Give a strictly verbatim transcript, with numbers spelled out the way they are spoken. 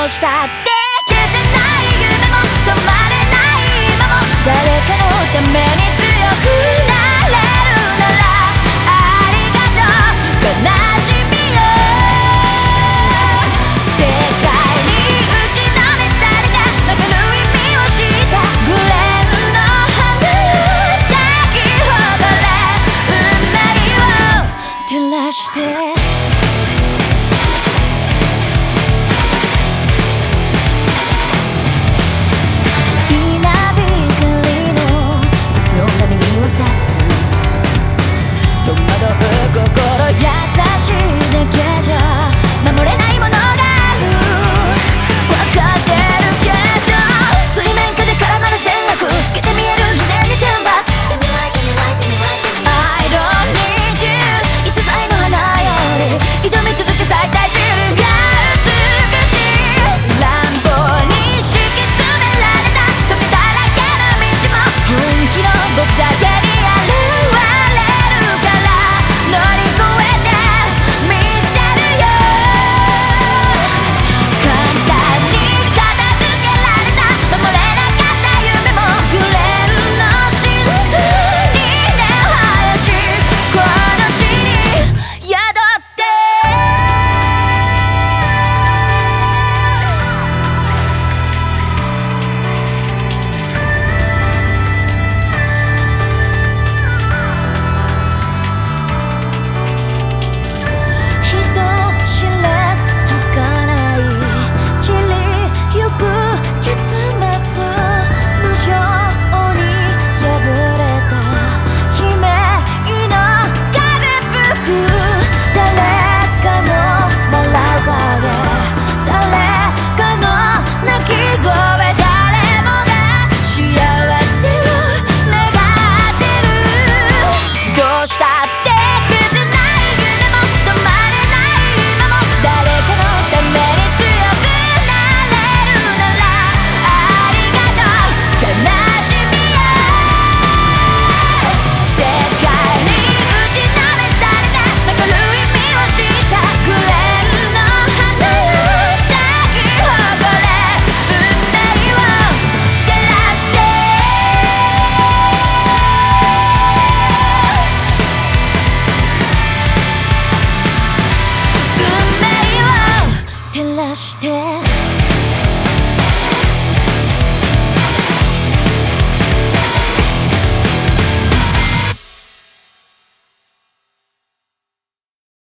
うしたって消せない夢も止まれない今も誰かのために強くなれるならありがとう悲しみよ世界に打ちのめされたわかる意味をしたグレーの花咲き誇れ運命を照らして心優しいだけじゃ守れないものがある分かってるけど水面下で絡まる善悪透けて見える偽善に天罰 I don't need you 逸材の花より挑み続け咲いた自分が美しい乱暴に敷き詰められた時だらけの道も本気の僕だけに現れるから乗り越えてみせるよ簡単に片付けられた守れなかった夢もグレーの真珠に根を生やしこの地に宿ってして